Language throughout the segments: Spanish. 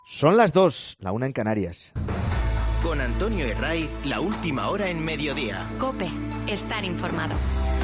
Son las 2, la 1 en Canarias. Con Antonio Herray, la última hora en mediodía. COPE, estar informado.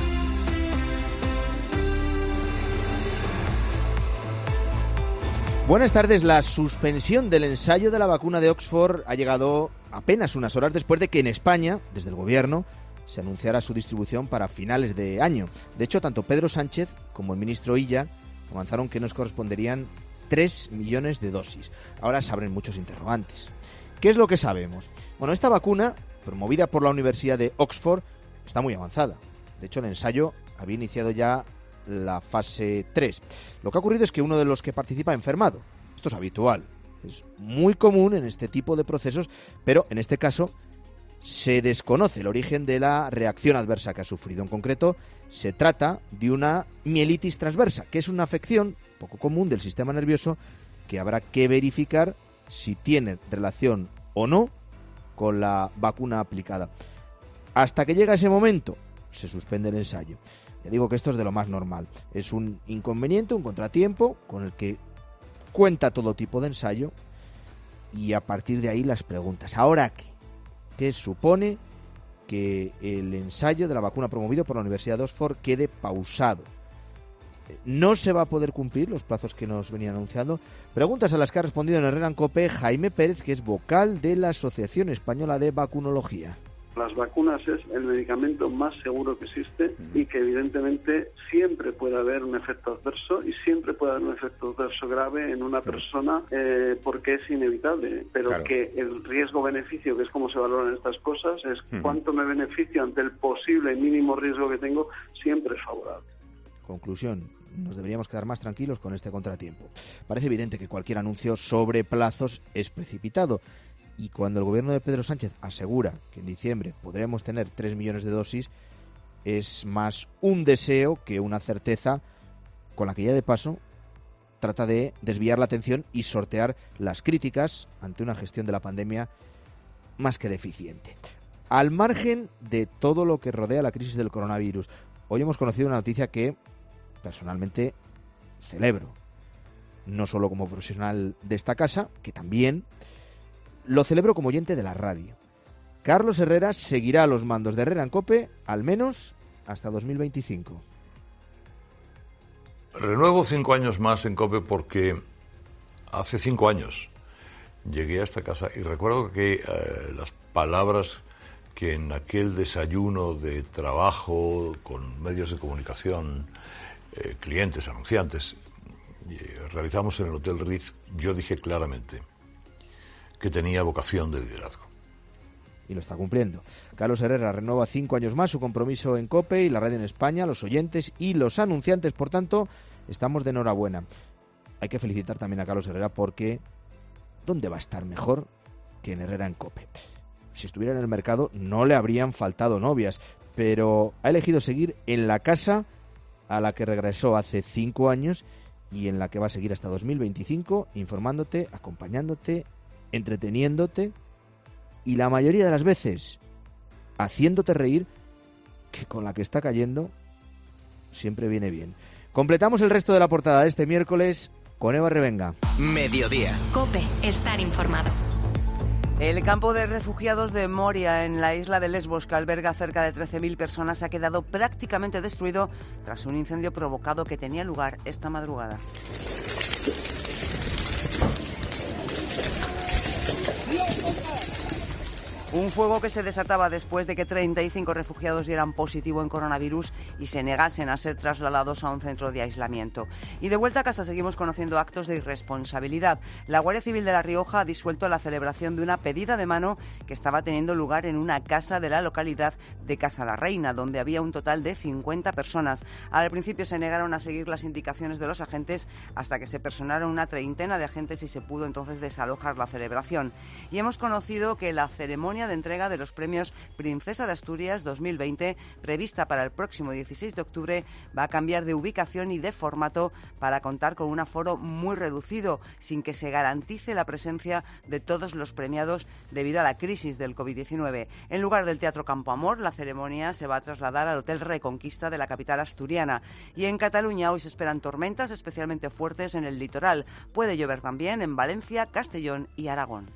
Buenas tardes. La suspensión del ensayo de la vacuna de Oxford ha llegado apenas unas horas después de que en España, desde el Gobierno, se anunciara su distribución para finales de año. De hecho, tanto Pedro Sánchez como el ministro Illa avanzaron que nos corresponderían 3 millones de dosis. Ahora se abren muchos interrogantes. ¿Qué es lo que sabemos? Bueno, esta vacuna, promovida por la Universidad de Oxford, está muy avanzada. De hecho, el ensayo había iniciado ya la fase 3. Lo que ha ocurrido es que uno de los que participa ha enfermado. Esto es habitual. Es muy común en este tipo de procesos, pero en este caso se desconoce el origen de la reacción adversa que ha sufrido. En concreto, se trata de una mielitis transversa, que es una afección poco común del sistema nervioso que habrá que verificar si tiene relación o no con la vacuna aplicada. Hasta que llega ese momento, se suspende el ensayo. Ya digo que esto es de lo más normal. Es un inconveniente, un contratiempo con el que cuenta todo tipo de ensayo y a partir de ahí las preguntas. ¿Ahora qué? ¿Qué supone que el ensayo de la vacuna promovido por la Universidad de Oxford quede pausado? ¿No se va a poder cumplir los plazos que nos venían anunciando? Preguntas a las que ha respondido en Herrera en COPE Jaime Pérez, que es vocal de la Asociación Española de Vacunología. Las vacunas es el medicamento más seguro que existe y que evidentemente siempre puede haber un efecto adverso y siempre puede haber un efecto adverso grave en una persona porque es inevitable, pero claro, que el riesgo-beneficio, que es como se valoran estas cosas, es cuánto me beneficio ante el posible mínimo riesgo que tengo, siempre es favorable. Conclusión, nos deberíamos quedar más tranquilos con este contratiempo. Parece evidente que cualquier anuncio sobre plazos es precipitado. Y cuando el gobierno de Pedro Sánchez asegura que en diciembre podremos tener 3 millones de dosis, es más un deseo que una certeza con la que ya de paso trata de desviar la atención y sortear las críticas ante una gestión de la pandemia más que deficiente. Al margen de todo lo que rodea la crisis del coronavirus, hoy hemos conocido una noticia que personalmente celebro, no solo como profesional de esta casa, que también lo celebro como oyente de la radio. Carlos Herrera seguirá a los mandos de Herrera en COPE, al menos hasta 2025. Renuevo 5 años más en COPE porque hace 5 años llegué a esta casa y recuerdo que las palabras que en aquel desayuno de trabajo con medios de comunicación, clientes, anunciantes, realizamos en el Hotel Ritz, yo dije claramente que tenía vocación de liderazgo. Y lo está cumpliendo. Carlos Herrera renueva 5 años más su compromiso en COPE y la radio en España, los oyentes y los anunciantes. Por tanto, estamos de enhorabuena. Hay que felicitar también a Carlos Herrera porque ¿dónde va a estar mejor que en Herrera en COPE? Si estuviera en el mercado no le habrían faltado novias, pero ha elegido seguir en la casa a la que regresó hace 5 años y en la que va a seguir hasta 2025, informándote, acompañándote, entreteniéndote y la mayoría de las veces haciéndote reír, que con la que está cayendo siempre viene bien. Completamos el resto de la portada de este miércoles con Eva Revenga. Mediodía. COPE, estar informado. El campo de refugiados de Moria, en la isla de Lesbos, que alberga cerca de 13.000 personas, ha quedado prácticamente destruido tras un incendio provocado que tenía lugar esta madrugada. Un fuego que se desataba después de que 35 refugiados dieran positivo en coronavirus y se negasen a ser trasladados a un centro de aislamiento. Y de vuelta a casa seguimos conociendo actos de irresponsabilidad. La Guardia Civil de La Rioja ha disuelto la celebración de una pedida de mano que estaba teniendo lugar en una casa de la localidad de Casa la Reina, donde había un total de 50 personas. Al principio se negaron a seguir las indicaciones de los agentes hasta que se personaron una treintena de agentes y se pudo entonces desalojar la celebración. Y hemos conocido que la ceremonia ceremonia de entrega de los premios Princesa de Asturias 2020, prevista para el próximo 16 de octubre, va a cambiar de ubicación y de formato para contar con un aforo muy reducido, sin que se garantice la presencia de todos los premiados debido a la crisis del COVID-19. En lugar del Teatro Campo Amor, la ceremonia se va a trasladar al Hotel Reconquista de la capital asturiana. Y en Cataluña hoy se esperan tormentas especialmente fuertes en el litoral. Puede llover también en Valencia, Castellón y Aragón.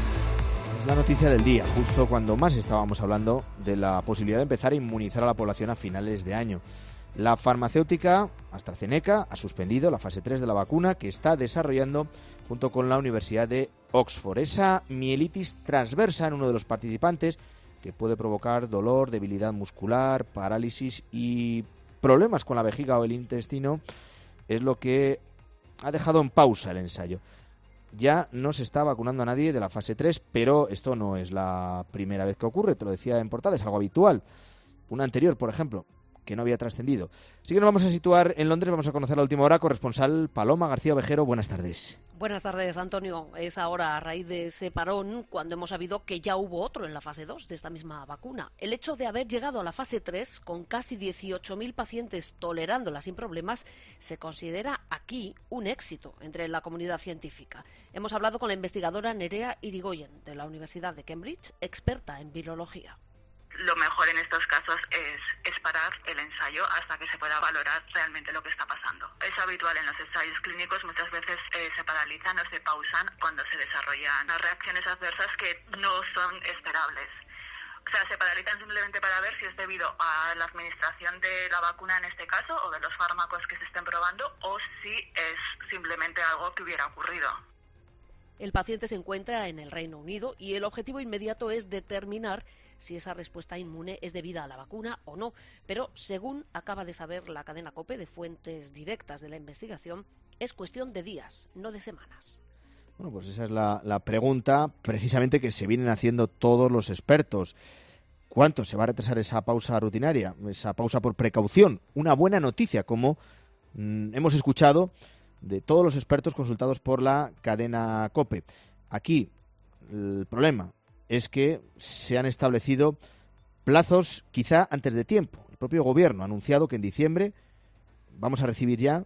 Es la noticia del día, justo cuando más estábamos hablando de la posibilidad de empezar a inmunizar a la población a finales de año. La farmacéutica AstraZeneca ha suspendido la fase 3 de la vacuna que está desarrollando junto con la Universidad de Oxford. Esa mielitis transversa en uno de los participantes que puede provocar dolor, debilidad muscular, parálisis y problemas con la vejiga o el intestino es lo que ha dejado en pausa el ensayo. Ya no se está vacunando a nadie de la fase 3, pero esto no es la primera vez que ocurre, te lo decía en portada, es algo habitual. Una anterior, por ejemplo, que no había trascendido. Así que nos vamos a situar en Londres, vamos a conocer la última hora. Corresponsal Paloma García Ovejero, buenas tardes. Buenas tardes, Antonio. Es ahora, a raíz de ese parón, cuando hemos sabido que ya hubo otro en la fase 2 de esta misma vacuna. El hecho de haber llegado a la fase 3 con casi 18.000 pacientes tolerándola sin problemas se considera aquí un éxito entre la comunidad científica. Hemos hablado con la investigadora Nerea Irigoyen de la Universidad de Cambridge, experta en virología. Lo mejor en estos casos es parar el ensayo hasta que se pueda valorar realmente lo que está pasando. Es habitual en los ensayos clínicos, muchas veces se paralizan o se pausan cuando se desarrollan las reacciones adversas que no son esperables. O sea, se paralizan simplemente para ver si es debido a la administración de la vacuna en este caso o de los fármacos que se estén probando o si es simplemente algo que hubiera ocurrido. El paciente se encuentra en el Reino Unido y el objetivo inmediato es determinar si esa respuesta inmune es debida a la vacuna o no. Pero, según acaba de saber la cadena COPE de fuentes directas de la investigación, es cuestión de días, no de semanas. Bueno, pues esa es la pregunta precisamente que se vienen haciendo todos los expertos. ¿Cuánto se va a retrasar esa pausa rutinaria, esa pausa por precaución? Una buena noticia, como hemos escuchado de todos los expertos consultados por la cadena COPE. Aquí el problema es que se han establecido plazos quizá antes de tiempo. El propio gobierno ha anunciado que en diciembre vamos a recibir ya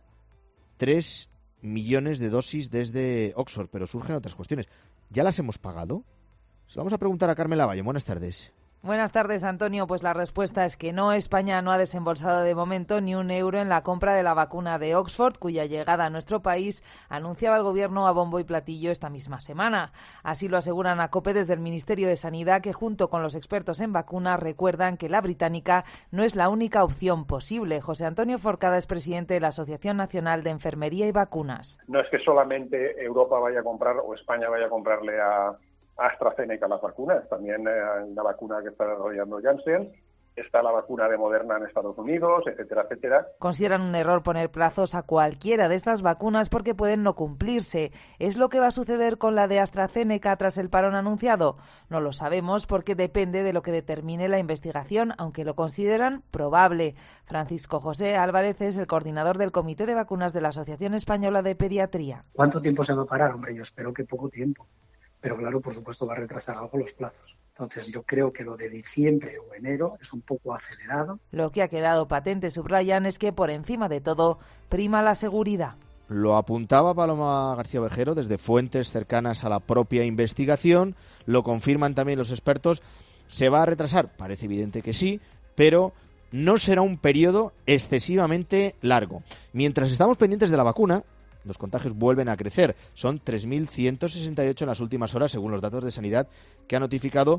3 millones de dosis desde Oxford, pero surgen otras cuestiones. ¿Ya las hemos pagado? Se lo vamos a preguntar a Carmen Lavalle. Buenas tardes. Buenas tardes, Antonio. Pues la respuesta es que no. España no ha desembolsado de momento ni un euro en la compra de la vacuna de Oxford, cuya llegada a nuestro país anunciaba el Gobierno a bombo y platillo esta misma semana. Así lo aseguran a COPE desde el Ministerio de Sanidad, que junto con los expertos en vacunas recuerdan que la británica no es la única opción posible. José Antonio Forcada es presidente de la Asociación Nacional de Enfermería y Vacunas. No es que solamente Europa vaya a comprar o España vaya a comprarle a AstraZeneca las vacunas, también la vacuna que está desarrollando Janssen, está la vacuna de Moderna en Estados Unidos, etcétera, etcétera. Consideran un error poner plazos a cualquiera de estas vacunas porque pueden no cumplirse. ¿Es lo que va a suceder con la de AstraZeneca tras el parón anunciado? No lo sabemos porque depende de lo que determine la investigación, aunque lo consideran probable. Francisco José Álvarez es el coordinador del Comité de Vacunas de la Asociación Española de Pediatría. ¿Cuánto tiempo se va a parar? Hombre, yo espero que poco tiempo. Pero claro, por supuesto, va a retrasar algo los plazos. Entonces yo creo que lo de diciembre o enero es un poco acelerado. Lo que ha quedado patente, subrayan, es que por encima de todo prima la seguridad. Lo apuntaba Paloma García Ovejero desde fuentes cercanas a la propia investigación. Lo confirman también los expertos. ¿Se va a retrasar? Parece evidente que sí, pero no será un periodo excesivamente largo. Mientras estamos pendientes de la vacuna, los contagios vuelven a crecer. Son 3.168 en las últimas horas, según los datos de Sanidad, que ha notificado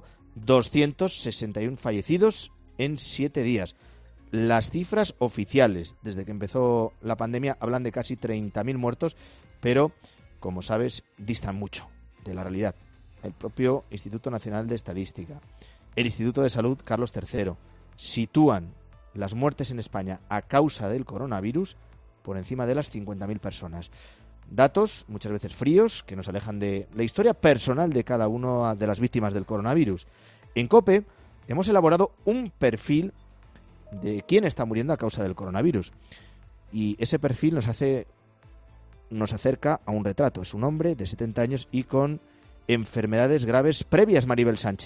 261 fallecidos en 7 días. Las cifras oficiales, desde que empezó la pandemia, hablan de casi 30.000 muertos, pero, como sabes, distan mucho de la realidad. El propio Instituto Nacional de Estadística, el Instituto de Salud Carlos III, sitúan las muertes en España a causa del coronavirus por encima de las 50.000 personas. Datos muchas veces fríos que nos alejan de la historia personal de cada una de las víctimas del coronavirus. En COPE hemos elaborado un perfil de quién está muriendo a causa del coronavirus. Y ese perfil nos acerca a un retrato. Es un hombre de 70 años y con enfermedades graves previas, Maribel Sánchez.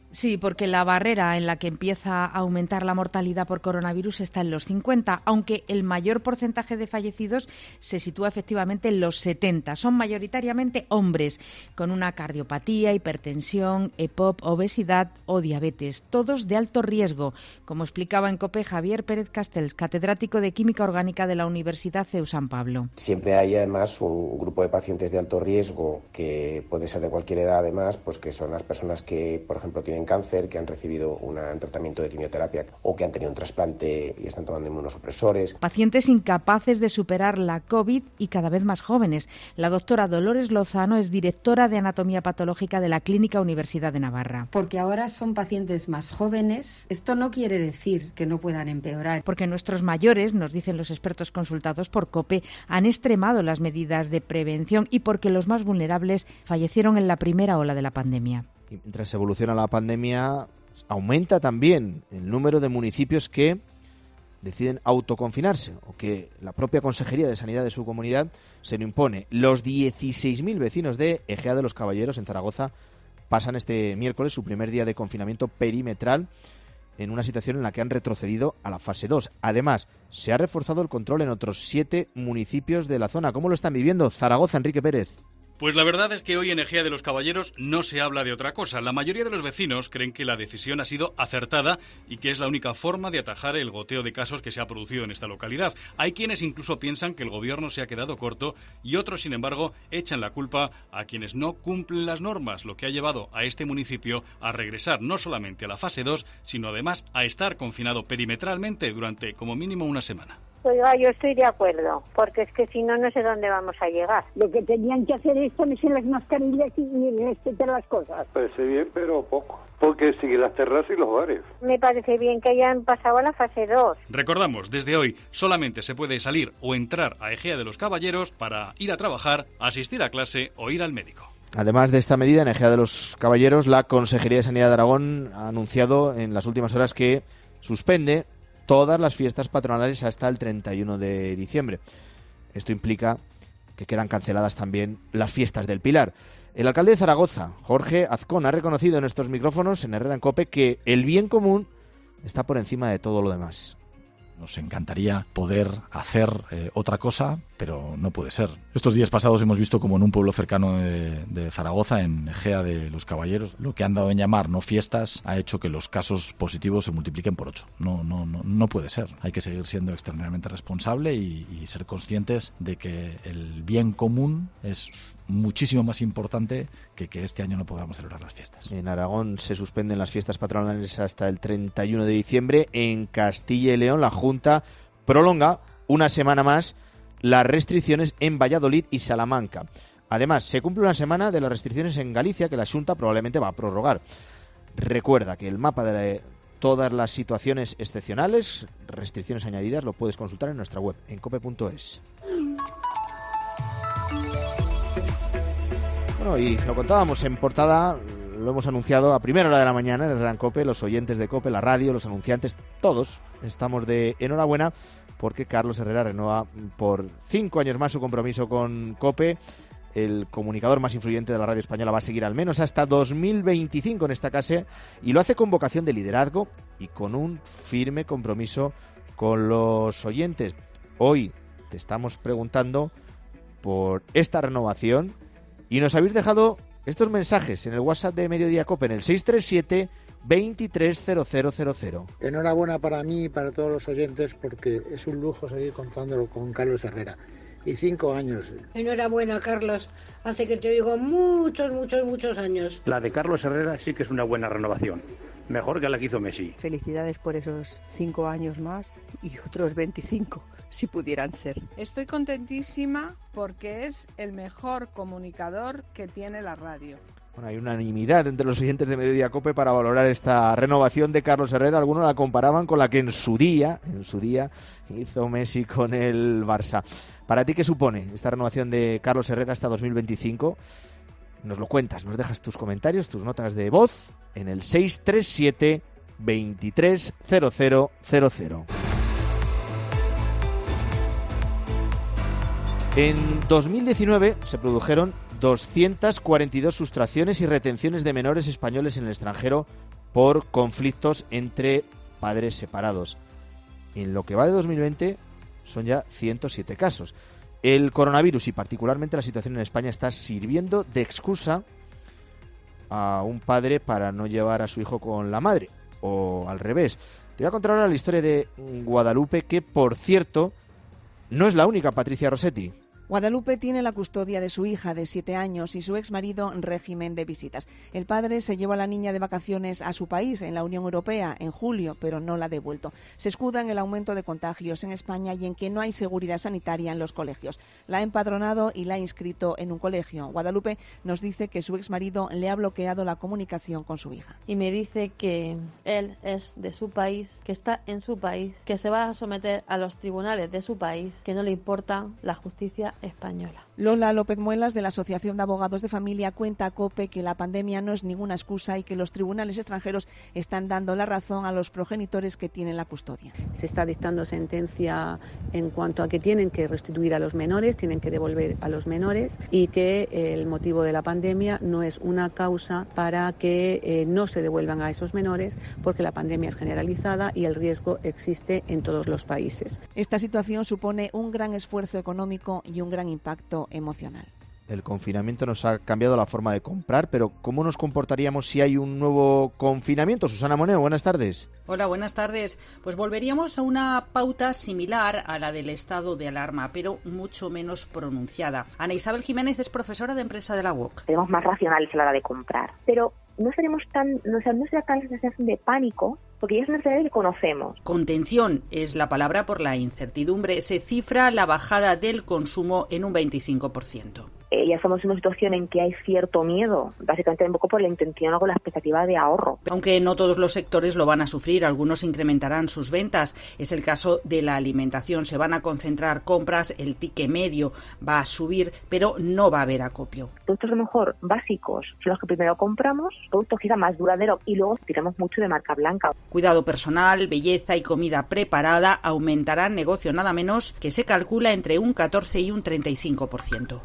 Sí, porque la barrera en la que empieza a aumentar la mortalidad por coronavirus está en los 50, aunque el mayor porcentaje de fallecidos se sitúa efectivamente en los 70. Son mayoritariamente hombres con una cardiopatía, hipertensión, EPOC, obesidad o diabetes, todos de alto riesgo, como explicaba en COPE Javier Pérez Castells, catedrático de Química Orgánica de la Universidad CEU San Pablo. Siempre hay además un grupo de pacientes de alto riesgo que puede ser de cualquier edad, además, pues que son las personas que, por ejemplo, tienen cáncer, que han recibido un tratamiento de quimioterapia o que han tenido un trasplante y están tomando inmunosupresores. Pacientes incapaces de superar la COVID y cada vez más jóvenes. La doctora Dolores Lozano es directora de Anatomía Patológica de la Clínica Universidad de Navarra. Porque ahora son pacientes más jóvenes. Esto no quiere decir que no puedan empeorar. Porque nuestros mayores, nos dicen los expertos consultados por COPE, han extremado las medidas de prevención y porque los más vulnerables fallecieron en la primera ola de la pandemia. Y mientras evoluciona la pandemia, aumenta también el número de municipios que deciden autoconfinarse o que la propia Consejería de Sanidad de su comunidad se lo impone. Los 16.000 vecinos de Ejea de los Caballeros, en Zaragoza, pasan este miércoles su primer día de confinamiento perimetral en una situación en la que han retrocedido a la fase 2. Además, se ha reforzado el control en otros 7 municipios de la zona. ¿Cómo lo están viviendo? Zaragoza, Enrique Pérez. Pues la verdad es que hoy en Ejea de los Caballeros no se habla de otra cosa. La mayoría de los vecinos creen que la decisión ha sido acertada y que es la única forma de atajar el goteo de casos que se ha producido en esta localidad. Hay quienes incluso piensan que el gobierno se ha quedado corto y otros, sin embargo, echan la culpa a quienes no cumplen las normas, lo que ha llevado a este municipio a regresar no solamente a la fase 2, sino además a estar confinado perimetralmente durante como mínimo una semana. Oiga, yo estoy de acuerdo, porque es que si no, no sé dónde vamos a llegar. Lo que tenían que hacer es ponerse las mascarillas y respetar las cosas. Parece bien, pero poco, porque sigue las terrazas y los bares. Me parece bien que hayan pasado a la fase 2. Recordamos, desde hoy solamente se puede salir o entrar a Ejea de los Caballeros para ir a trabajar, asistir a clase o ir al médico. Además de esta medida, en Ejea de los Caballeros, la Consejería de Sanidad de Aragón ha anunciado en las últimas horas que suspende todas las fiestas patronales hasta el 31 de diciembre. Esto implica que quedan canceladas también las fiestas del Pilar. El alcalde de Zaragoza, Jorge Azcón, ha reconocido en estos micrófonos en Herrera en COPE que el bien común está por encima de todo lo demás. Nos encantaría poder hacer otra cosa, pero no puede ser. Estos días pasados hemos visto como en un pueblo cercano de Zaragoza, en Ejea de los Caballeros, lo que han dado en llamar no fiestas ha hecho que los casos positivos se multipliquen por 8. No puede ser. Hay que seguir siendo extremadamente responsable y ser conscientes de que el bien común es muchísimo más importante que este año no podamos celebrar las fiestas. En Aragón se suspenden las fiestas patronales hasta el 31 de diciembre. En Castilla y León, la Junta prolonga una semana más las restricciones en Valladolid y Salamanca. Además, se cumple una semana de las restricciones en Galicia que la Xunta probablemente va a prorrogar. Recuerda que el mapa de todas las situaciones excepcionales, restricciones añadidas, lo puedes consultar en nuestra web, en cope.es. Bueno, y lo contábamos en portada, lo hemos anunciado a primera hora de la mañana en el Gran COPE, los oyentes de COPE, la radio, los anunciantes, todos estamos de enhorabuena porque Carlos Herrera renueva por 5 años más su compromiso con COPE. El comunicador más influyente de la radio española va a seguir al menos hasta 2025 en esta casa y lo hace con vocación de liderazgo y con un firme compromiso con los oyentes. Hoy te estamos preguntando por esta renovación y nos habéis dejado estos mensajes en el WhatsApp de Mediodía COPE en el 637 230000. Enhorabuena para mí y para todos los oyentes porque es un lujo seguir contándolo con Carlos Herrera. Y 5 años. Enhorabuena, Carlos. Hace que te oigo muchos años. La de Carlos Herrera sí que es una buena renovación. Mejor que la que hizo Messi. Felicidades por esos 5 años más y otros 25, si pudieran ser. Estoy contentísima porque es el mejor comunicador que tiene la radio. Bueno, hay unanimidad entre los oyentes de Mediodía COPE para valorar esta renovación de Carlos Herrera. Algunos la comparaban con la que en su día hizo Messi con el Barça. ¿Para ti qué supone esta renovación de Carlos Herrera hasta 2025? Nos lo cuentas, nos dejas tus comentarios, tus notas de voz en el 637 230000. En 2019 se produjeron 242 sustracciones y retenciones de menores españoles en el extranjero por conflictos entre padres separados. En lo que va de 2020 son ya 107 casos. El coronavirus y particularmente la situación en España está sirviendo de excusa a un padre para no llevar a su hijo con la madre, o al revés. Te voy a contar ahora la historia de Guadalupe, que por cierto no es la única, Patricia Rossetti. Guadalupe tiene la custodia de su hija de 7 años y su exmarido en régimen de visitas. El padre se llevó a la niña de vacaciones a su país, en la Unión Europea, en julio, pero no la ha devuelto. Se escuda en el aumento de contagios en España y en que no hay seguridad sanitaria en los colegios. La ha empadronado y la ha inscrito en un colegio. Guadalupe nos dice que su exmarido le ha bloqueado la comunicación con su hija. Y me dice que él es de su país, que está en su país, que se va a someter a los tribunales de su país, que no le importa la justicia española. Lola López Muelas, de la Asociación de Abogados de Familia, cuenta a COPE que la pandemia no es ninguna excusa y que los tribunales extranjeros están dando la razón a los progenitores que tienen la custodia. Se está dictando sentencia en cuanto a que tienen que restituir a los menores, tienen que devolver a los menores, y que el motivo de la pandemia no es una causa para que no se devuelvan a esos menores, porque la pandemia es generalizada y el riesgo existe en todos los países. Esta situación supone un gran esfuerzo económico y un gran impacto emocional. El confinamiento nos ha cambiado la forma de comprar, pero ¿cómo nos comportaríamos si hay un nuevo confinamiento? Susana Moneo, buenas tardes. Hola, buenas tardes. Pues volveríamos a una pauta similar a la del estado de alarma, pero mucho menos pronunciada. Ana Isabel Jiménez es profesora de empresa de la UOC. Seremos más racionales a la hora de comprar, pero no seremos no será tan sensación de pánico, porque ya es una necesidad que conocemos. Contención es la palabra por la incertidumbre. Se cifra la bajada del consumo en un 25%. Ya estamos en una situación en que hay cierto miedo, básicamente un poco por la intención o con la expectativa de ahorro. Aunque no todos los sectores lo van a sufrir, algunos incrementarán sus ventas. Es el caso de la alimentación. Se van a concentrar compras, el ticket medio va a subir, pero no va a haber acopio. Productos a lo mejor básicos son los que primero compramos, productos quizá más duraderos, y luego tiramos mucho de marca blanca. Cuidado personal, belleza y comida preparada aumentarán negocio nada menos que se calcula entre un 14 y un 35%.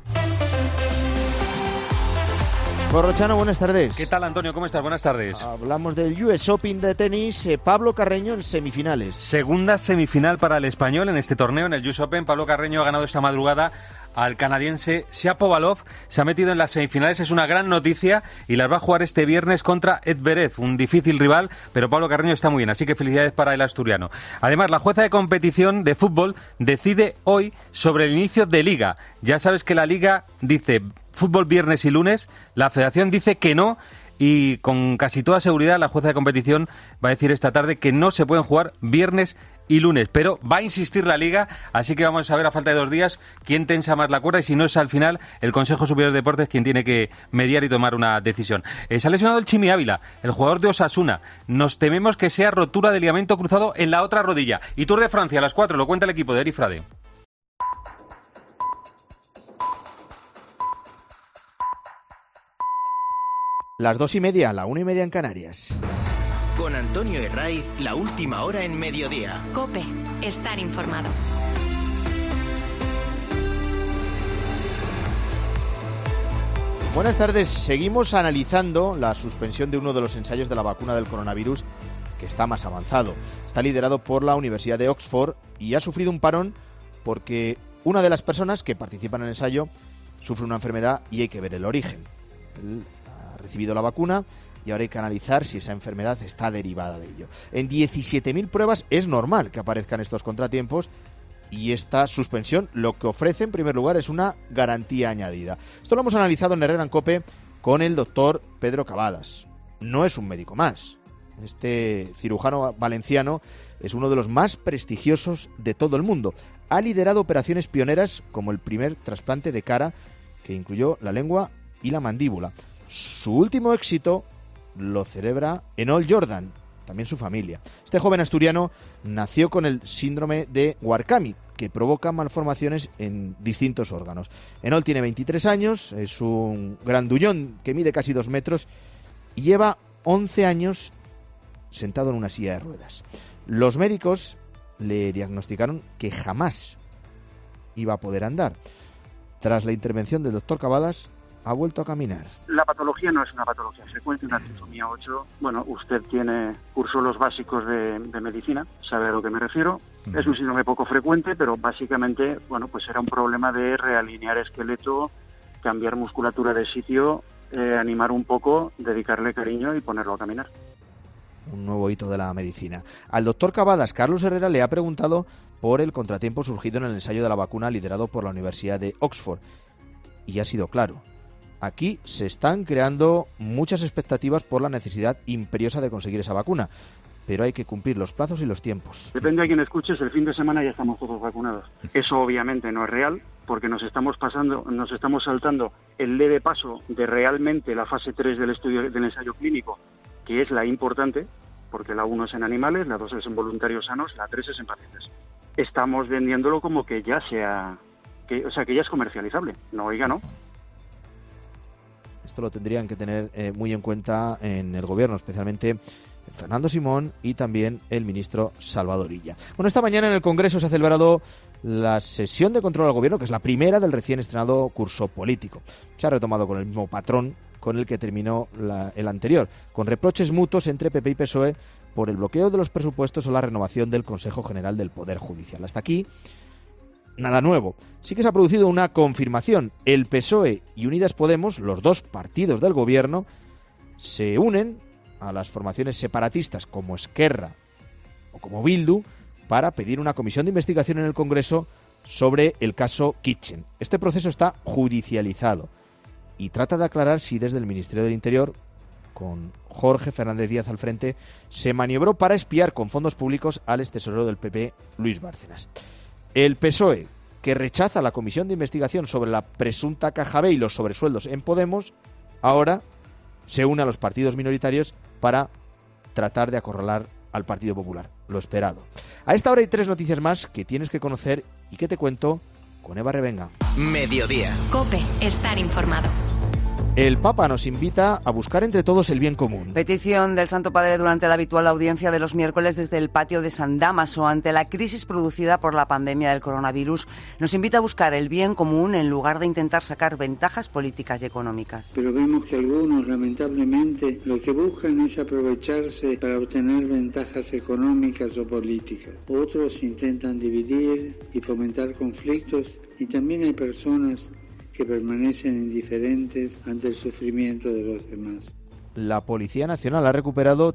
Corrochano, buenas tardes. ¿Qué tal, Antonio? ¿Cómo estás? Buenas tardes. Hablamos del US Open de tenis. Pablo Carreño en semifinales. Segunda semifinal para el español en este torneo, en el US Open. Pablo Carreño ha ganado esta madrugada al canadiense Shapovalov. Se ha metido en las semifinales, es una gran noticia, y las va a jugar este viernes contra Ed Verev, un difícil rival, pero Pablo Carreño está muy bien, así que felicidades para el asturiano. Además, la jueza de competición de fútbol decide hoy sobre el inicio de Liga. Ya sabes que la Liga dice fútbol viernes y lunes, la Federación dice que no, y con casi toda seguridad la jueza de competición va a decir esta tarde que no se pueden jugar viernes y lunes, pero va a insistir la Liga, así que vamos a ver a falta de 2 días quién tensa más la cuerda, y si no es al final el Consejo Superior de Deportes quien tiene que mediar y tomar una decisión. Se ha lesionado el Chimi Ávila, el jugador de Osasuna. Nos tememos que sea rotura de ligamento cruzado en la otra rodilla. Y Tour de Francia a las 4, lo cuenta el equipo de Eri Frade. Las 2:30, la 1:30 en Canarias. Con Antonio Herraiz, la última hora en mediodía. COPE, estar informado. Buenas tardes. Seguimos analizando la suspensión de uno de los ensayos de la vacuna del coronavirus, que está más avanzado. Está liderado por la Universidad de Oxford y ha sufrido un parón porque una de las personas que participan en el ensayo sufre una enfermedad y hay que ver el origen. Él ha recibido la vacuna y ahora hay que analizar si esa enfermedad está derivada de ello. En 17.000 pruebas es normal que aparezcan estos contratiempos, y esta suspensión lo que ofrece en primer lugar es una garantía añadida. Esto lo hemos analizado en Herrera en COPE con el doctor Pedro Cavadas. No es un médico más. Este cirujano valenciano es uno de los más prestigiosos de todo el mundo. Ha liderado operaciones pioneras como el primer trasplante de cara, que incluyó la lengua y la mandíbula. Su último éxito lo celebra Enol Jordan, también su familia. Este joven asturiano nació con el síndrome de Warkami, que provoca malformaciones en distintos órganos. Enol tiene 23 años, es un grandullón que mide casi 2 metros y lleva 11 años sentado en una silla de ruedas. Los médicos le diagnosticaron que jamás iba a poder andar. Tras la intervención del doctor Cavadas, ha vuelto a caminar. La patología no es una patología frecuente, una trisomía 8. Bueno, usted cursó los básicos de medicina, sabe a lo que me refiero. Es un síndrome poco frecuente, pero básicamente, bueno, pues era un problema de realinear esqueleto, cambiar musculatura de sitio, animar un poco, dedicarle cariño y ponerlo a caminar. Un nuevo hito de la medicina. Al doctor Cavadas, Carlos Herrera le ha preguntado por el contratiempo surgido en el ensayo de la vacuna liderado por la Universidad de Oxford. Y ha sido claro. Aquí se están creando muchas expectativas por la necesidad imperiosa de conseguir esa vacuna. Pero hay que cumplir los plazos y los tiempos. Depende de quién escuches, el fin de semana ya estamos todos vacunados. Eso obviamente no es real, porque nos estamos saltando el leve paso de realmente la fase 3 del ensayo clínico, que es la importante, porque la 1 es en animales, la 2 es en voluntarios sanos, la 3 es en pacientes. Estamos vendiéndolo como que ya que ya es comercializable. No, oiga, no. Esto lo tendrían que tener muy en cuenta en el gobierno, especialmente Fernando Simón y también el ministro Salvador Illa. Bueno, esta mañana en el Congreso se ha celebrado la sesión de control al gobierno, que es la primera del recién estrenado curso político. Se ha retomado con el mismo patrón con el que terminó el anterior, con reproches mutuos entre PP y PSOE por el bloqueo de los presupuestos o la renovación del Consejo General del Poder Judicial. Hasta aquí, nada nuevo. Sí que se ha producido una confirmación. El PSOE y Unidas Podemos, los dos partidos del gobierno, se unen a las formaciones separatistas como Esquerra o como Bildu para pedir una comisión de investigación en el Congreso sobre el caso Kitchen. Este proceso está judicializado y trata de aclarar si desde el Ministerio del Interior, con Jorge Fernández Díaz al frente, se maniobró para espiar con fondos públicos al extesorero del PP, Luis Bárcenas. El PSOE, que rechaza la comisión de investigación sobre la presunta caja B y los sobresueldos en Podemos, ahora se une a los partidos minoritarios para tratar de acorralar al Partido Popular. Lo esperado. A esta hora hay 3 noticias más que tienes que conocer y que te cuento con Eva Revenga. Mediodía. COPE. Estar informado. El Papa nos invita a buscar entre todos el bien común. Petición del Santo Padre durante la habitual audiencia de los miércoles desde el patio de San Dámaso ante la crisis producida por la pandemia del coronavirus. Nos invita a buscar el bien común en lugar de intentar sacar ventajas políticas y económicas. Pero vemos que algunos, lamentablemente, lo que buscan es aprovecharse para obtener ventajas económicas o políticas. Otros intentan dividir y fomentar conflictos, y también hay personas que permanecen indiferentes ante el sufrimiento de los demás. La Policía Nacional ha recuperado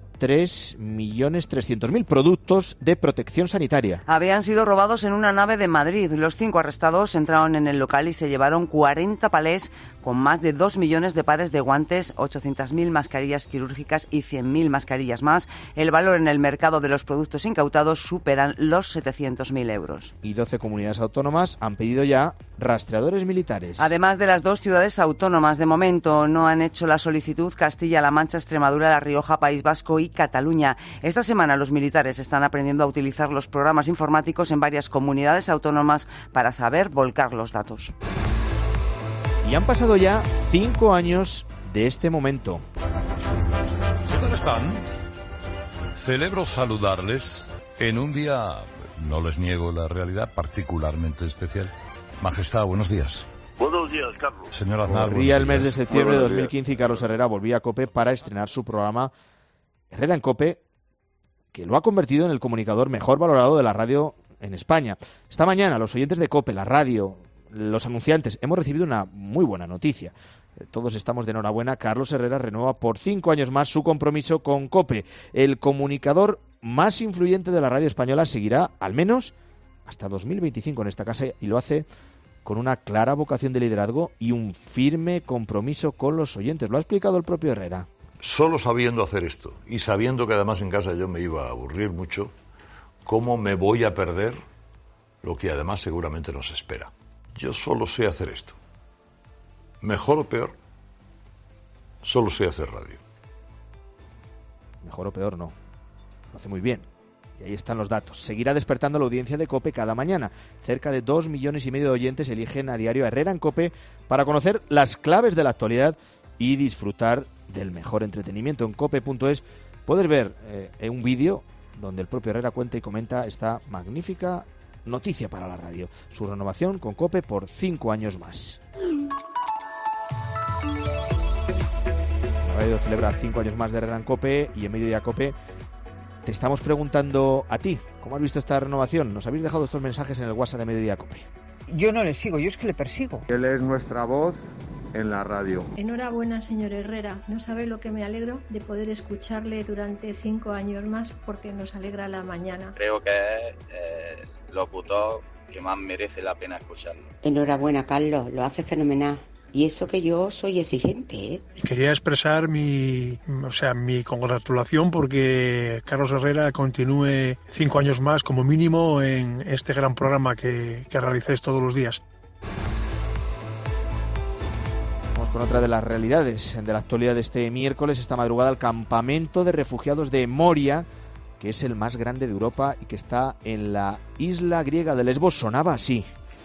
3.300.000 productos de protección sanitaria. Habían sido robados en una nave de Madrid. Los 5 arrestados entraron en el local y se llevaron 40 palés con más de 2 millones de pares de guantes, 800.000 mascarillas quirúrgicas y 100.000 mascarillas más. El valor en el mercado de los productos incautados superan los 700.000 euros. Y 12 comunidades autónomas han pedido ya rastreadores militares. Además de las 2 ciudades autónomas, de momento no han hecho la solicitud Castilla-La Mancha, Extremadura, La Rioja, País Vasco y Cataluña. Esta semana los militares están aprendiendo a utilizar los programas informáticos en varias comunidades autónomas para saber volcar los datos. Y han pasado ya 5 años de este momento. ¿Qué tal están? Celebro saludarles en un día, no les niego la realidad, particularmente especial. Majestad, buenos días. Buenos días, Carlos. Señor Aznar, corría el mes de septiembre de 2015 y Carlos Herrera volvía a COPE para estrenar su programa Herrera en COPE, que lo ha convertido en el comunicador mejor valorado de la radio en España. Esta mañana los oyentes de COPE, la radio, los anunciantes, hemos recibido una muy buena noticia. Todos estamos de enhorabuena. Carlos Herrera renueva por 5 años más su compromiso con COPE. El comunicador más influyente de la radio española seguirá al menos hasta 2025 en esta casa y lo hace con una clara vocación de liderazgo y un firme compromiso con los oyentes. Lo ha explicado el propio Herrera. Solo sabiendo hacer esto y sabiendo que además en casa yo me iba a aburrir mucho, ¿cómo me voy a perder lo que además seguramente nos espera? Yo solo sé hacer esto. Mejor o peor, solo sé hacer radio. Mejor o peor no. Lo hace muy bien. Y ahí están los datos. Seguirá despertando la audiencia de COPE cada mañana. Cerca de 2,5 millones de oyentes eligen a diario a Herrera en COPE para conocer las claves de la actualidad y disfrutar del mejor entretenimiento. En cope.es puedes ver un vídeo donde el propio Herrera cuenta y comenta esta magnífica noticia para la radio. Su renovación con COPE por 5 años más. radio celebra 5 años más de Herrera en COPE y en Mediodía COPE te estamos preguntando a ti, ¿cómo has visto esta renovación? Nos habéis dejado estos mensajes en el WhatsApp de Mediodía COPE. Yo no le sigo, yo es que le persigo. Él es nuestra voz en la radio. Enhorabuena, señor Herrera. No sabe lo que me alegro de poder escucharle durante 5 años más porque nos alegra la mañana. Creo que es el locutor que más merece la pena escucharlo. Enhorabuena, Carlos, lo hace fenomenal. Y eso que yo soy exigente, ¿eh? Quería expresar mi congratulación porque Carlos Herrera continúe 5 años más como mínimo en este gran programa que realizáis todos los días. Vamos con otra de las realidades de la actualidad de este miércoles. Esta madrugada el campamento de refugiados de Moria, que es el más grande de Europa y que está en la isla griega de Lesbos, sonaba así.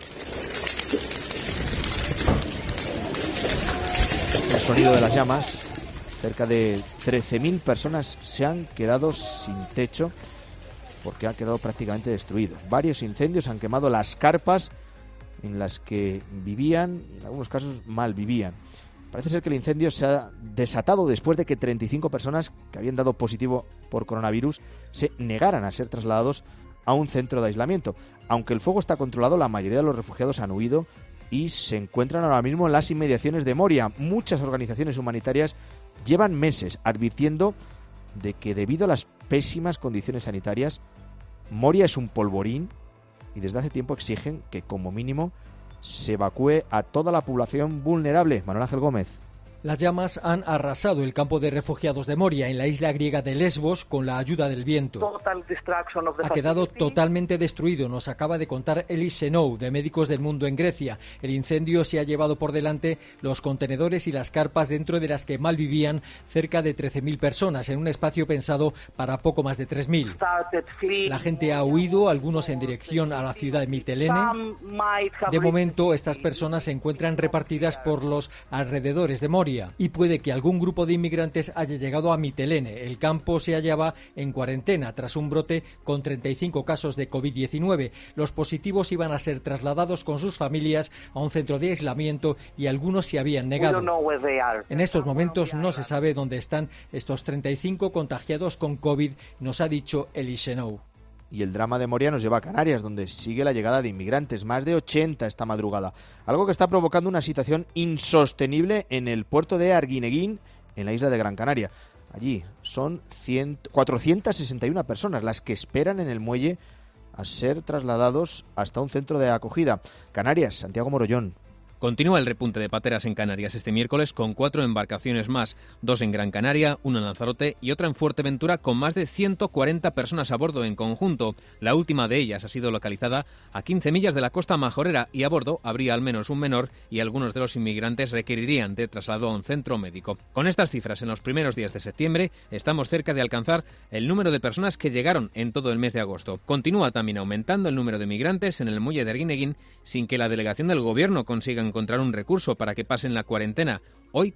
El sonido de las llamas. Cerca de 13.000 personas se han quedado sin techo porque ha quedado prácticamente destruido. Varios incendios han quemado las carpas en las que vivían y en algunos casos mal vivían. Parece ser que el incendio se ha desatado después de que 35 personas que habían dado positivo por coronavirus se negaran a ser trasladados a un centro de aislamiento. Aunque el fuego está controlado, la mayoría de los refugiados han huido y se encuentran ahora mismo en las inmediaciones de Moria. Muchas organizaciones humanitarias llevan meses advirtiendo de que debido a las pésimas condiciones sanitarias, Moria es un polvorín y desde hace tiempo exigen que como mínimo se evacúe a toda la población vulnerable. Manuel Ángel Gómez. Las llamas han arrasado el campo de refugiados de Moria, en la isla griega de Lesbos, con la ayuda del viento. Ha quedado totalmente destruido, nos acaba de contar Elis Senou, de Médicos del Mundo en Grecia. El incendio se ha llevado por delante los contenedores y las carpas dentro de las que malvivían cerca de 13.000 personas, en un espacio pensado para poco más de 3.000. La gente ha huido, algunos en dirección a la ciudad de Mitilene. De momento, estas personas se encuentran repartidas por los alrededores de Moria. Y puede que algún grupo de inmigrantes haya llegado a Mitilene. El campo se hallaba en cuarentena tras un brote con 35 casos de COVID-19. Los positivos iban a ser trasladados con sus familias a un centro de aislamiento y algunos se habían negado. En estos momentos no se sabe dónde están estos 35 contagiados con COVID, nos ha dicho Elis Senou. Y el drama de Moria nos lleva a Canarias, donde sigue la llegada de inmigrantes, más de 80 esta madrugada. Algo que está provocando una situación insostenible en el puerto de Arguineguín, en la isla de Gran Canaria. Allí son 461 personas las que esperan en el muelle a ser trasladados hasta un centro de acogida. Canarias, Santiago Morollón. Continúa el repunte de pateras en Canarias este miércoles con 4 embarcaciones más, 2 en Gran Canaria, 1 en Lanzarote y otra en Fuerteventura con más de 140 personas a bordo en conjunto. La última de ellas ha sido localizada a 15 millas de la costa majorera y a bordo habría al menos un menor y algunos de los inmigrantes requerirían de traslado a un centro médico. Con estas cifras, en los primeros días de septiembre estamos cerca de alcanzar el número de personas que llegaron en todo el mes de agosto. Continúa también aumentando el número de migrantes en el muelle de Arguineguín sin que la delegación del gobierno consiga encontrar un recurso para que pasen la cuarentena. Hoy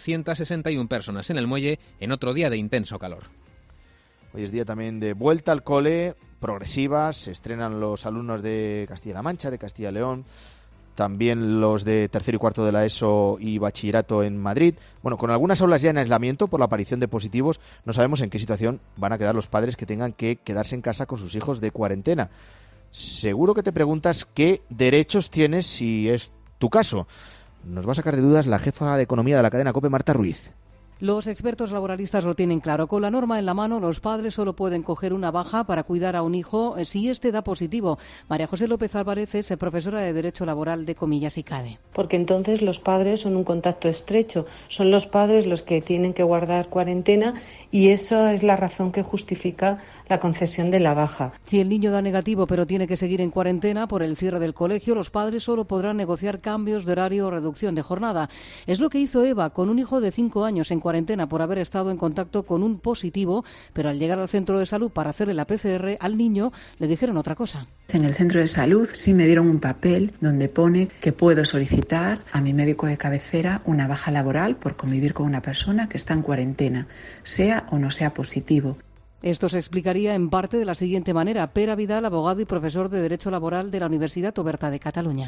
461 personas en el muelle en otro día de intenso calor. Hoy es día también de vuelta al cole, progresivas, se estrenan los alumnos de Castilla-La Mancha, de Castilla y León, también los de tercero y cuarto de la ESO y bachillerato en Madrid. Bueno, con algunas aulas ya en aislamiento por la aparición de positivos, no sabemos en qué situación van a quedar los padres que tengan que quedarse en casa con sus hijos de cuarentena. Seguro que te preguntas qué derechos tienes si es tu caso. Nos va a sacar de dudas la jefa de economía de la cadena COPE, Marta Ruiz. Los expertos laboralistas lo tienen claro. Con la norma en la mano, los padres solo pueden coger una baja para cuidar a un hijo si éste da positivo. María José López Álvarez es profesora de Derecho Laboral de Comillas y CADE. Porque entonces los padres son un contacto estrecho. Son los padres los que tienen que guardar cuarentena y eso es la razón que justifica la concesión de la baja. Si el niño da negativo pero tiene que seguir en cuarentena por el cierre del colegio, los padres solo podrán negociar cambios de horario o reducción de jornada. Es lo que hizo Eva con un hijo de 5 años en cuarentena por haber estado en contacto con un positivo, pero al llegar al centro de salud para hacerle la PCR al niño le dijeron otra cosa. En el centro de salud sí me dieron un papel donde pone que puedo solicitar a mi médico de cabecera una baja laboral por convivir con una persona que está en cuarentena, sea o no sea positivo. Esto se explicaría en parte de la siguiente manera. Pere Vidal, abogado y profesor de Derecho Laboral de la Universidad Oberta de Cataluña.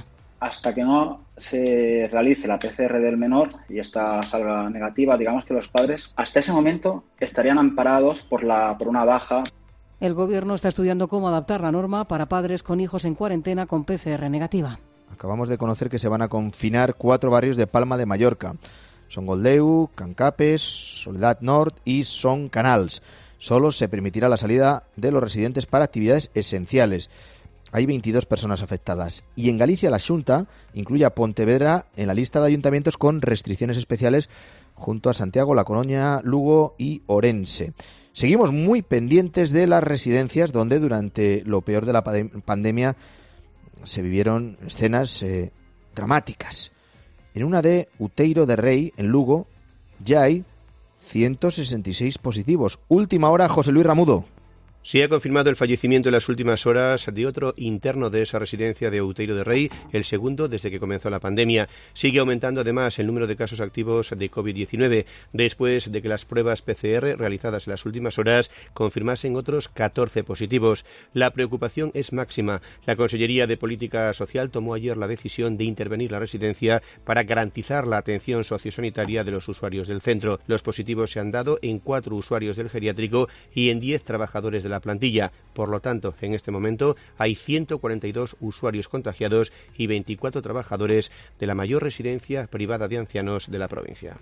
hasta que no se realice la PCR del menor y esta salga negativa, digamos que los padres hasta ese momento estarían amparados por una baja. El Gobierno está estudiando cómo adaptar la norma para padres con hijos en cuarentena con PCR negativa. Acabamos de conocer que se van a confinar 4 barrios de Palma de Mallorca. Son Goldeu, Can Capes, Soledad Nord y Son Canals. Solo se permitirá la salida de los residentes para actividades esenciales. Hay 22 personas afectadas. Y en Galicia la Xunta incluye a Pontevedra en la lista de ayuntamientos con restricciones especiales junto a Santiago, La Coruña, Lugo y Orense. Seguimos muy pendientes de las residencias donde durante lo peor de la pandemia se vivieron escenas dramáticas. En una de Uteiro de Rei, en Lugo, ya hay 166 positivos. Última hora, José Luis Ramudo. Se ha confirmado el fallecimiento en las últimas horas de otro interno de esa residencia de Outeiro de Rei, el segundo desde que comenzó la pandemia. Sigue aumentando además el número de casos activos de COVID-19, después de que las pruebas PCR realizadas en las últimas horas confirmasen otros 14 positivos. La preocupación es máxima. La Consellería de Política Social tomó ayer la decisión de intervenir la residencia para garantizar la atención sociosanitaria de los usuarios del centro. Los positivos se han dado en 4 usuarios del geriátrico y en 10 trabajadores de la plantilla. Por lo tanto, en este momento hay 142 usuarios contagiados y 24 trabajadores de la mayor residencia privada de ancianos de la provincia.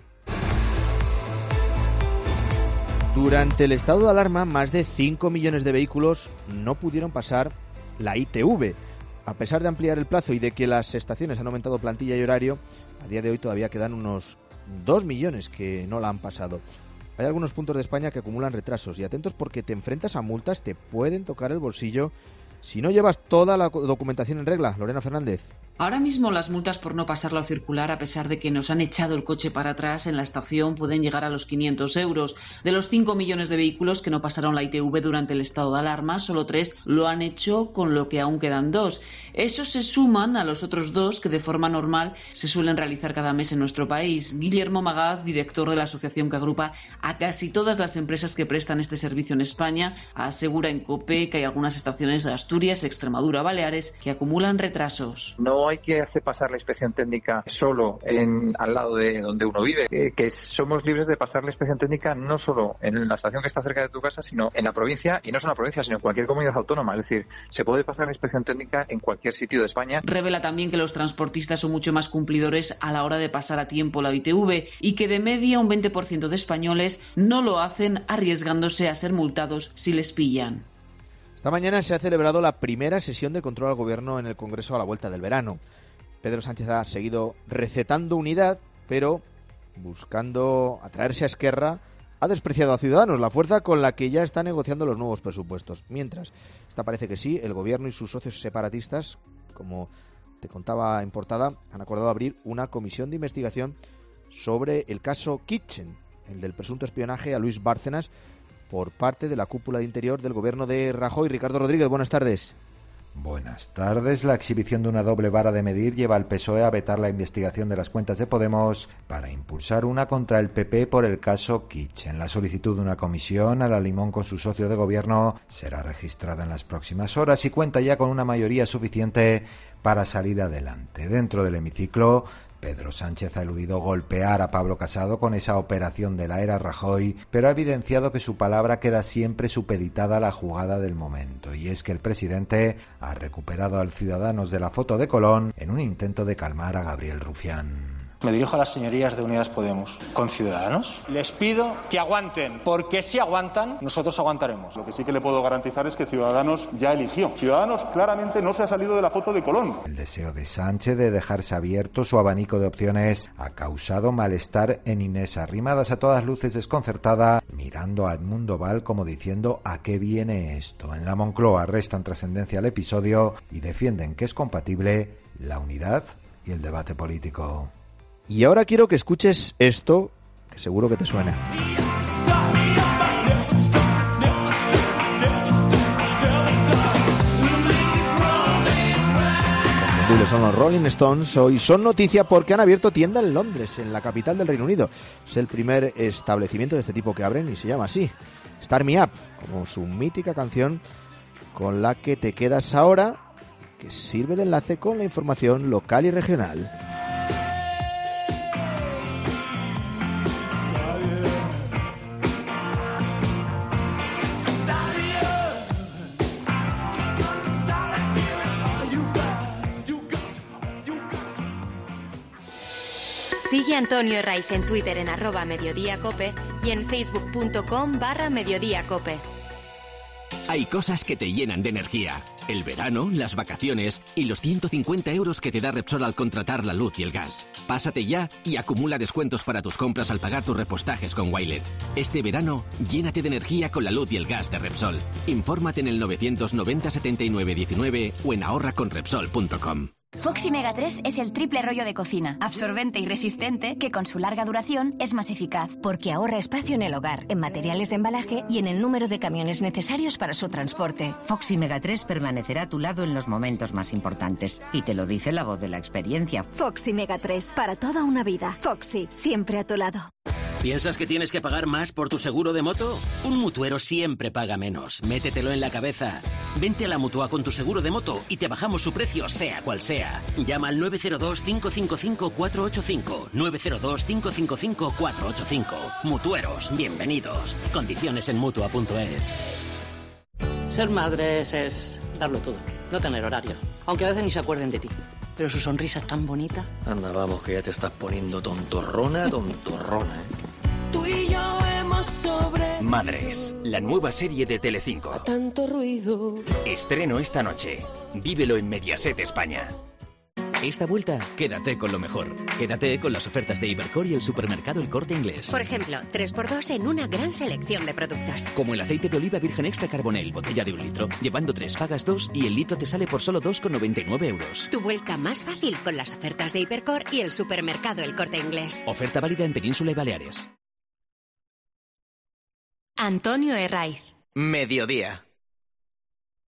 Durante el estado de alarma, más de 5 millones de vehículos no pudieron pasar la ITV. A pesar de ampliar el plazo y de que las estaciones han aumentado plantilla y horario, a día de hoy todavía quedan unos 2 millones que no la han pasado. Hay algunos puntos de España que acumulan retrasos y atentos porque te enfrentas a multas, te pueden tocar el bolsillo si no llevas toda la documentación en regla. Lorena Fernández. Ahora mismo las multas por no pasarlo a circular, a pesar de que nos han echado el coche para atrás en la estación, pueden llegar a los 500 euros. De los 5 millones de vehículos que no pasaron la ITV durante el estado de alarma, solo 3 lo han hecho, con lo que aún quedan 2. Esos se suman a los otros 2 que de forma normal se suelen realizar cada mes en nuestro país. Guillermo Magaz, director de la asociación que agrupa a casi todas las empresas que prestan este servicio en España, asegura en COPE que hay algunas estaciones de Asturias, Extremadura, Baleares que acumulan retrasos. No hay que hacer pasar la inspección técnica solo al lado de donde uno vive, que somos libres de pasar la inspección técnica no solo en la estación que está cerca de tu casa, sino en la provincia, y no solo en la provincia, sino en cualquier comunidad autónoma. Es decir, se puede pasar la inspección técnica en cualquier sitio de España. Revela también que los transportistas son mucho más cumplidores a la hora de pasar a tiempo la ITV y que de media un 20% de españoles no lo hacen, arriesgándose a ser multados si les pillan. Esta mañana se ha celebrado la primera sesión de control al Gobierno en el Congreso a la vuelta del verano. Pedro Sánchez ha seguido recetando unidad, pero buscando atraerse a Esquerra, ha despreciado a Ciudadanos, la fuerza con la que ya está negociando los nuevos presupuestos. Mientras, esta parece que sí, el Gobierno y sus socios separatistas, como te contaba en portada, han acordado abrir una comisión de investigación sobre el caso Kitchen, el del presunto espionaje a Luis Bárcenas, por parte de la cúpula de Interior del Gobierno de Rajoy. Ricardo Rodríguez, buenas tardes. Buenas tardes. La exhibición de una doble vara de medir lleva al PSOE a vetar la investigación de las cuentas de Podemos para impulsar una contra el PP por el caso Kitchen. La solicitud de una comisión a la limón con su socio de gobierno será registrada en las próximas horas y cuenta ya con una mayoría suficiente para salir adelante. Dentro del hemiciclo, Pedro Sánchez ha eludido golpear a Pablo Casado con esa operación de la era Rajoy, pero ha evidenciado que su palabra queda siempre supeditada a la jugada del momento, y es que el presidente ha recuperado al Ciudadanos de la foto de Colón en un intento de calmar a Gabriel Rufián. Me dirijo a las señorías de Unidas Podemos. ¿Con Ciudadanos? Les pido que aguanten, porque si aguantan, nosotros aguantaremos. Lo que sí que le puedo garantizar es que Ciudadanos ya eligió. Ciudadanos claramente no se ha salido de la foto de Colón. El deseo de Sánchez de dejarse abierto su abanico de opciones ha causado malestar en Inés Arrimadas, a todas luces desconcertada, mirando a Edmundo Val como diciendo ¿a qué viene esto? En la Moncloa restan trascendencia al episodio y defienden que es compatible la unidad y el debate político. Y ahora quiero que escuches esto, que seguro que te suena. Son los Rolling Stones. Hoy son noticia porque han abierto tienda en Londres, en la capital del Reino Unido. Es el primer establecimiento de este tipo que abren y se llama así, Start Me Up, como su mítica canción con la que te quedas ahora, que sirve de enlace con la información local y regional. Sigue a Antonio Herraiz en Twitter en @mediodíacope y en facebook.com/mediodíacope. Hay cosas que te llenan de energía. El verano, las vacaciones y los 150 euros que te da Repsol al contratar la luz y el gas. Pásate ya y acumula descuentos para tus compras al pagar tus repostajes con Wilet. Este verano, llénate de energía con la luz y el gas de Repsol. Infórmate en el 990 79 19 o en ahorraconrepsol.com. Foxy Mega 3 es el triple rollo de cocina, absorbente y resistente, que con su larga duración es más eficaz, porque ahorra espacio en el hogar, en materiales de embalaje y en el número de camiones necesarios para su transporte. Foxy Mega 3 permanecerá a tu lado en los momentos más importantes, y te lo dice la voz de la experiencia. Foxy Mega 3, para toda una vida. Foxy, siempre a tu lado. ¿Piensas que tienes que pagar más por tu seguro de moto? Un mutuero siempre paga menos. Métetelo en la cabeza. Vente a la Mutua con tu seguro de moto y te bajamos su precio, sea cual sea. Llama al 902-555-485. 902-555-485. Mutueros, bienvenidos. Condiciones en Mutua.es. Ser madres es darlo todo, no tener horario. Aunque a veces ni se acuerden de ti. Pero su sonrisa es tan bonita. Anda, vamos, que ya te estás poniendo tontorrona, ¿eh? Tú y yo hemos sobre... Madres, la nueva serie de Telecinco. Tanto ruido. Estreno esta noche. Vívelo en Mediaset España. Esta vuelta, quédate con lo mejor. Quédate con las ofertas de Hipercor y el supermercado El Corte Inglés. Por ejemplo, 3x2 en una gran selección de productos. Como el aceite de oliva virgen extra Carbonell, botella de 1 litro. Llevando 3 pagas 2 y el litro te sale por solo 2,99 euros. Tu vuelta más fácil con las ofertas de Hipercor y el supermercado El Corte Inglés. Oferta válida en Península y Baleares. Antonio Herraiz. Mediodía.